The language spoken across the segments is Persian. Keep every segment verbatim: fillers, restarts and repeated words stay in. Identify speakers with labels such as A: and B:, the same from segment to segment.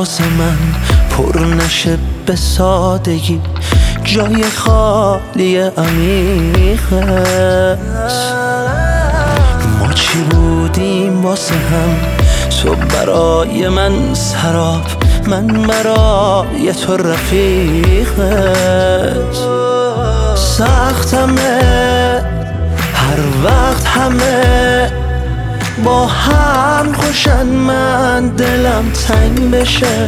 A: واسه من پر نشه به سادگی، جای خالی عمیق است. ما چی بودیم واسه هم، تو برای من سراب، من برای تو رفیقت. سختمه هر وقت همه با هم خوشن، من دلم تنگ بشه.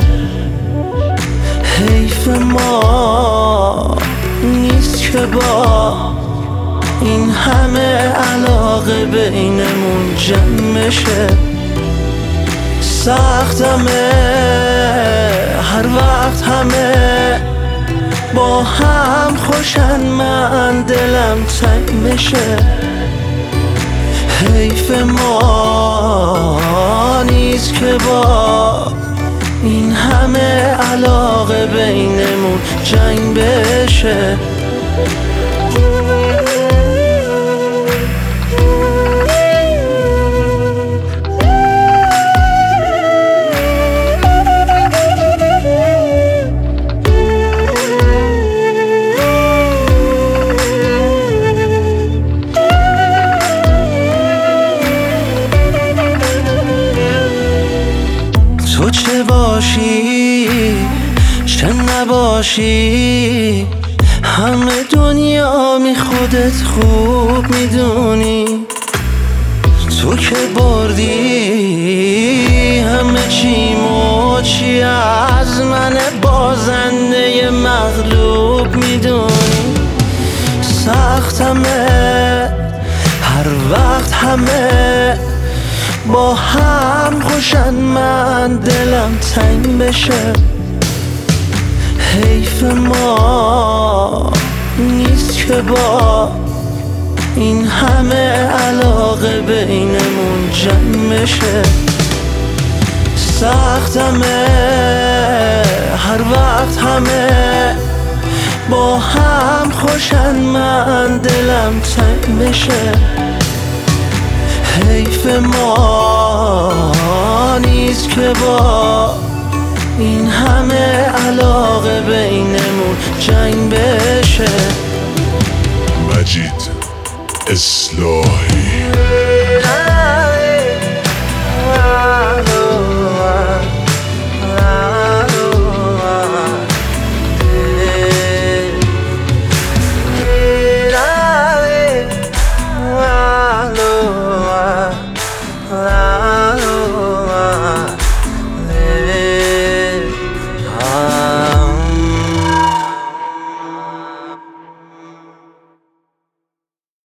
A: حیف ما نیست که با این همه علاقه بینمون جمع بشه. سختمه هر وقت همه با هم خوشن، من دلم تنگ بشه. حیف ما نیست که با این همه علاقه بینمون جنگ بشه. تو چه باشی چه نباشی، همه دنیا می خودت خوب میدونی. تو که بردی همه چی موچی، از من بازنده مغلوب میدونی. سختمه هر وقت همه با هم خوشن، من دلم تنگ بشه. حیف ما نیست که با این همه علاقه بینمون جمع بشه. سختمه هر وقت همه با هم خوشن، من دلم تنگ بشه. حیف ما نیست که با این همه علاقه بینمون جنگ بشه.
B: مجید اصلاحی.